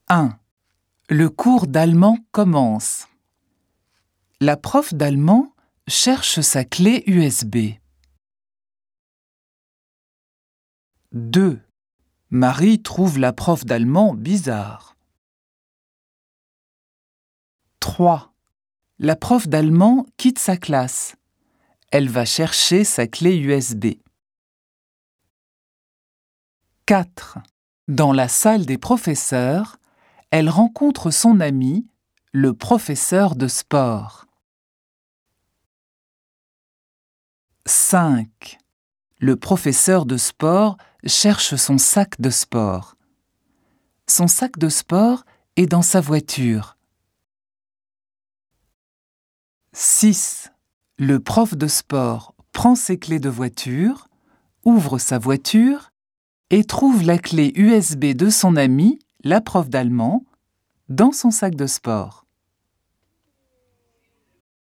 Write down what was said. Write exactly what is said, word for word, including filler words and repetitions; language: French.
un. Le cours d'allemand commence. La prof d'allemand cherche sa clé U S B. deux. Marie trouve la prof d'allemand bizarre. trois. La prof d'allemand quitte sa classe. Elle va chercher sa clé U S B. quatre. Dans la salle des professeurs, elle rencontre son ami, le professeur de sport. cinq. Le professeur de sport cherche son sac de sport. Son sac de sport est dans sa voiture. six. Le prof de sport prend ses clés de voiture, ouvre sa voiture et trouve la clé U S B de son amie, la prof d'allemand, dans son sac de sport.